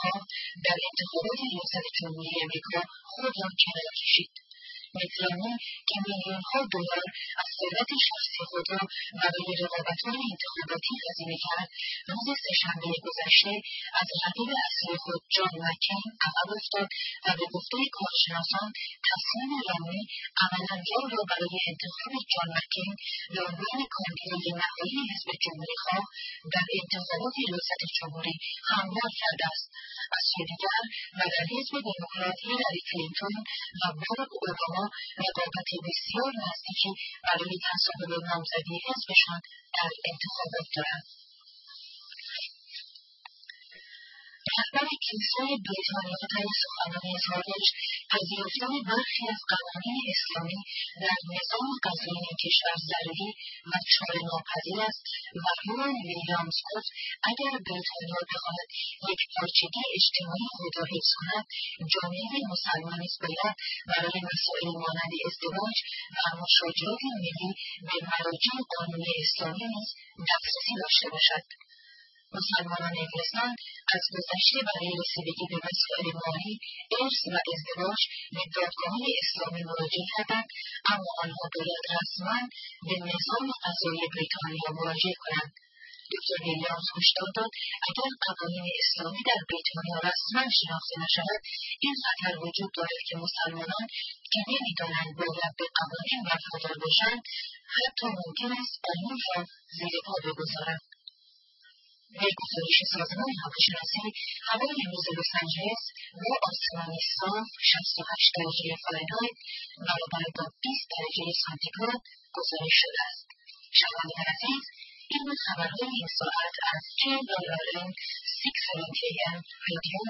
آمریکا در انتخابات ریاست جمهوری امریکا خود را کنار کشید. میت رامنی که میلیون‌ها دلار از ثروت شخصی خود را برای رقابت‌های انتخاباتی هزینه کرد، روز سه‌شنبه گذشته از رقیب اصلی خود جان مکین عقب افتاد و به گفته کارشناسان تصمیم رامنی عملاً راه را برای انتخاب جان مکین به عنوان کاندیدای نهایی حزب جمهوری‌خواه در انتخابات ریاست جمهوری هموار کرده است. از سوی دیگر و در حزب دموکرات هیلاری کلینتون و باراک اوباما رقابت بسیار نزدیکی برای تصاحب نامزدی حزبشان در انتخابات دارند. رهبر کلیسای بریتانیا در سخنان اظهارش پذیرفتن برخی از قوانین اسلامی در نظام قضایی این کشور ضروری و چاره‌ناپذیر است و روان ویلیامز گفت اگر بریتانیا بخواهد یکپارچگی اجتماعی خود را حفظ کند، جامعه مسلمان نیز باید برای مسائل مانند ازدواج و مشاجرات ملی به مراجع قانونی اسلامی نیز دسترسی داشته باشد. مسلمانان انگلستان از گذشته برای رسیدگی به مسائل مالی، ارث و ازدواج به دادگاه‌های اسلامی مراجعه کردند، اما آنها باید رسما به نظام قضایی بریتانیا مراجعه کنند. دکتر ویلیامز هشدار داد اگر قوانین اسلامی در بریتانیا رسما شناخته نشود، این خطر وجود دارد که مسلمانان که نمی‌دانند باید به قوانین وفادار باشند، حتی ممکن است آنها را زیر پا بگذارند. به گزارش سازمان هواشناسی، هوای امروز لس آنجلس با آسمانی صاف 68 درجه فارنهایت برابر با 20 درجه سانتیگراد گزارش شده است. شنوندگان عزیز، این بود خبرهای این ساعت از KLRN 670 AM رادیو